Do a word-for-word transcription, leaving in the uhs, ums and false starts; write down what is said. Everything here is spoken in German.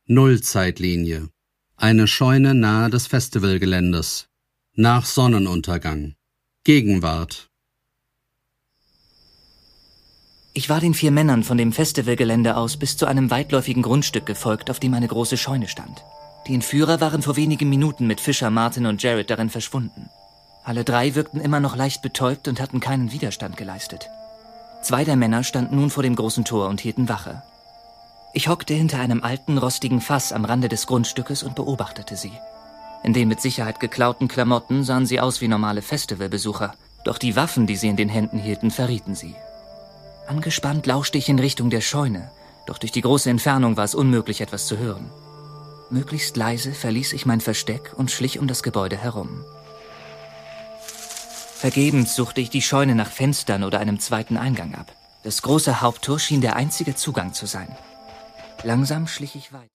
Nullzeitlinie. Eine Scheune nahe des Festivalgeländes. Nach Sonnenuntergang. Gegenwart. Ich war den vier Männern von dem Festivalgelände aus bis zu einem weitläufigen Grundstück gefolgt, auf dem eine große Scheune stand. Die Entführer waren vor wenigen Minuten mit Fisher, Martin und Jared darin verschwunden. Alle drei wirkten immer noch leicht betäubt und hatten keinen Widerstand geleistet. Zwei der Männer standen nun vor dem großen Tor und hielten Wache. Ich hockte hinter einem alten, rostigen Fass am Rande des Grundstückes und beobachtete sie. In den mit Sicherheit geklauten Klamotten sahen sie aus wie normale Festivalbesucher, doch die Waffen, die sie in den Händen hielten, verrieten sie. Angespannt lauschte ich in Richtung der Scheune, doch durch die große Entfernung war es unmöglich, etwas zu hören. Möglichst leise verließ ich mein Versteck und schlich um das Gebäude herum. Vergebens suchte ich die Scheune nach Fenstern oder einem zweiten Eingang ab. Das große Haupttor schien der einzige Zugang zu sein. Langsam schlich ich weiter.